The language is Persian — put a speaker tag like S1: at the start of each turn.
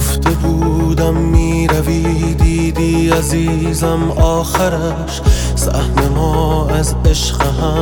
S1: گفته بودم میروی، دیدی عزیزم آخرش صحن ما از عشق هم